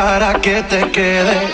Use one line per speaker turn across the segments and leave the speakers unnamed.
para que te quede.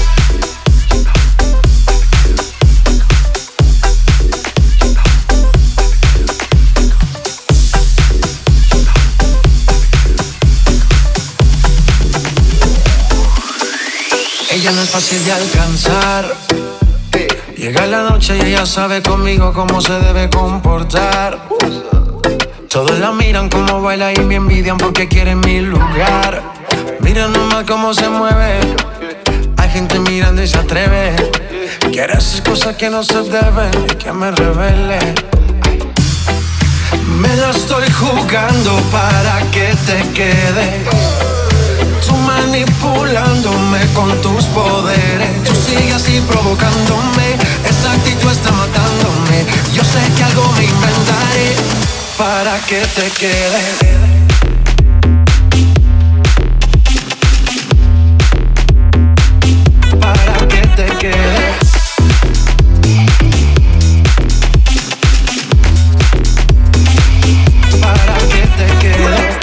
Ella no es fácil de alcanzar. Llega la noche y ella sabe conmigo cómo se debe comportar. Todos la miran como baila y me envidian porque quieren mi lugar. Mira nomás cómo se mueve. Hay gente mirando y se atreve. Quiere hacer cosas que no se deben y que me revele. Me la estoy jugando para que te quede. Tú manipulándome con tus poderes. Tú sigues así provocándome. Esa actitud está matándome. Yo sé que algo me inventaré para que te quede. Para que te quede. Para que te quede.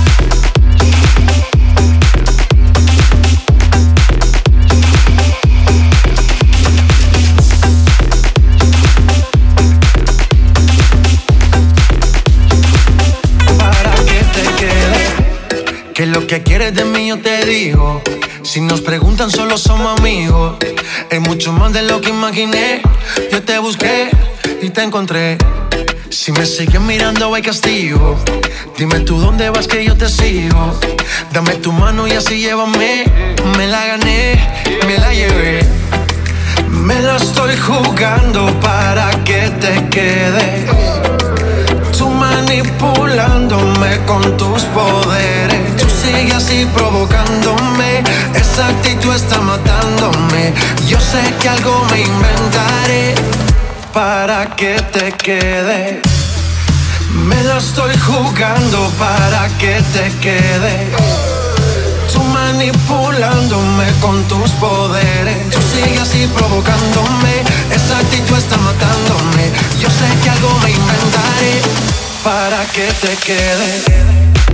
Que lo que quieres de mí yo te digo. Si nos preguntan solo somos amigos. Es mucho más de lo que imaginé. Yo te busqué y te encontré. Si me sigues mirando hay castigo. Dime tú dónde vas que yo te sigo. Dame tu mano y así llévame. Me la gané, me la llevé. Me la estoy jugando para que te quedes. Tú manipulándome con tus poderes. Tú sigues así provocándome. Esa actitud está matándome. Yo sé que algo me inventaré para que te quede. Me la estoy jugando para que te quede. Tú manipulándome con tus poderes. Tú sigues así provocándome. Esa actitud está matándome. Yo sé que algo me inventaré para que te quede.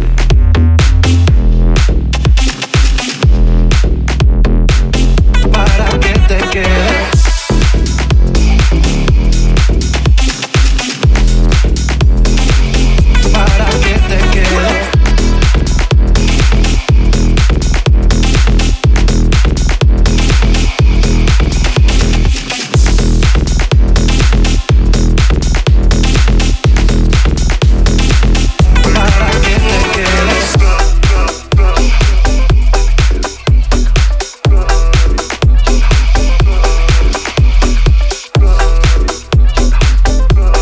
Para que te quede. Para que te quede.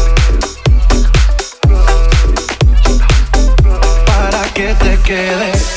Que te quede.